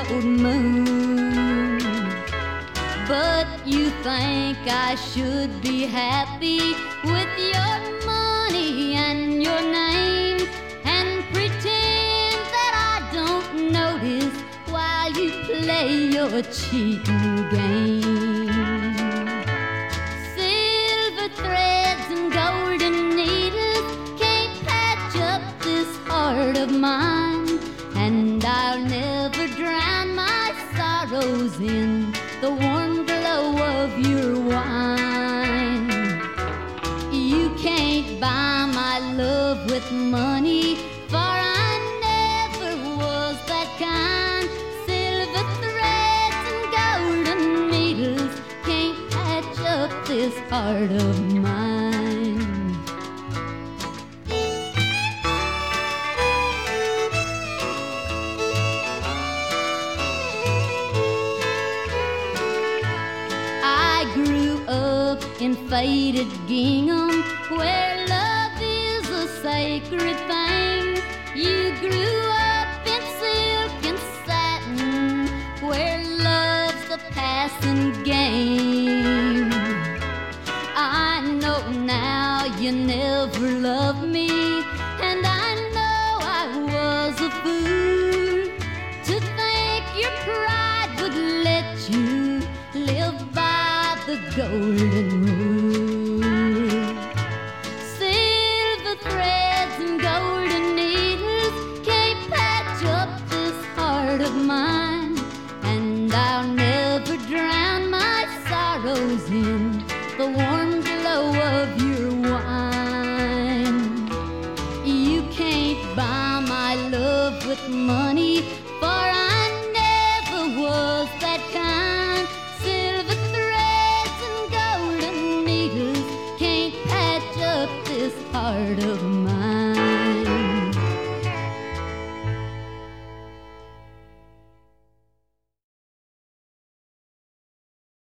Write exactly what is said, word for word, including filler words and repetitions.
old moon. But you think I should be happy with your money and your name, and pretend that I don't notice while you play your cheating game. Silver threads and golden needles can't patch up this heart of mine, and I'll never drown my sorrows in the warm glow of your wine. You can't buy my love with money, for I never was that kind. Silver threads and golden needles can't patch up this heart of mine. I grew up in faded gingham, where love is a sacred thing. You grew up in silk and satin, where love's the passing game. I know now you never loved me, and I know I was a fool to think your pride would let you live by the golden rule. Silver threads and golden needles can't patch up this heart of mine, and I'll never drown my sorrows in the warm glow of your wine. You can't buy my love with money, for I never was that kind. Silver threads and golden needles can't patch up this heart of mine.